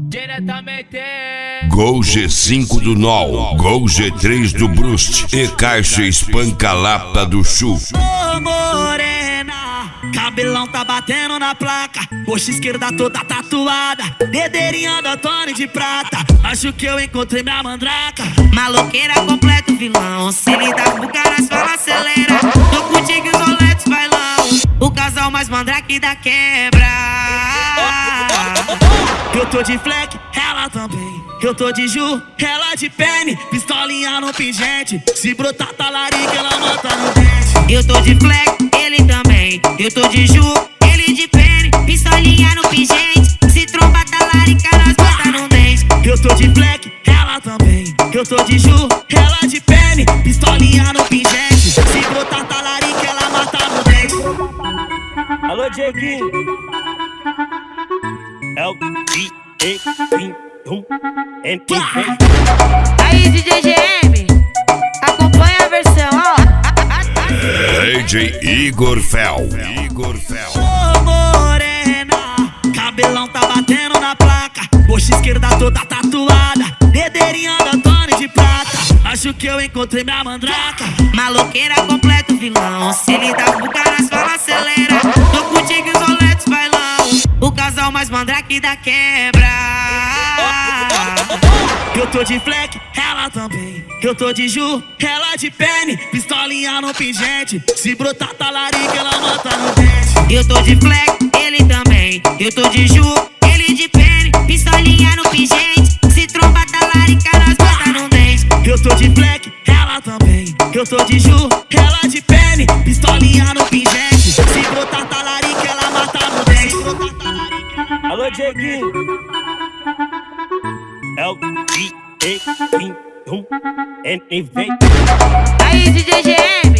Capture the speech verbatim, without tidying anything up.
Diretamente Gol G cinco do Nol, Gol G três do Brust e caixa espanca-lata do Chu. Ô morena, cabelão tá batendo na placa, coxa esquerda toda tatuada, dedeirinha da Tony de prata. Acho que eu encontrei minha mandraca. Maloqueira completo vilão, se lidar com caras fala acelera. Tô contigo e os roletes bailão, o casal mais mandrake da quebra. Eu tô de fleck, ela também. Eu tô de Ju, ela de pene, pistolinha no pingente. Se brotar talarica, ela mata no dente. Eu tô de fleck, ele também. Eu tô de Ju, ele de pene, pistolinha no pingente. Se tromba talarica, nós bota no dente. Eu tô de fleck, ela também. Eu tô de Ju, ela de pene, pistolinha no pingente. Se brotar talarica, ela mata no dente. Alô, Dieguinho. É o D E N U N T V. Aí, D J G M, acompanha a versão, ó. D J Igor Fel, Igor Fel. Ô morena, cabelão tá batendo na placa, coxa esquerda toda tatuada, dedeirinha da Tony de prata. Acho que eu encontrei minha mandraca. Maloqueira completo vilão, se lidar com caras fala acelera. Tô contigo e os roletes bailão, o casal mais mandrake da quebra. Eu tô de fleck, ela também. Eu tô de Ju, ela de pene, pistolinha no pingente. Se brotar talarica, ela mata no dente. Eu tô de fleck, ele também. Eu tô de Ju, ele de pene, pistolinha no pingente. Se tromba talarica, nós bota no dente. Eu tô de fleck, ela também. Eu tô de Ju, ela de pene, pistolinha no pingente. Se brotar talarica, ela mata no dente. Alô, Dieguinho. É o D E N U N T V. Aí, D J G M,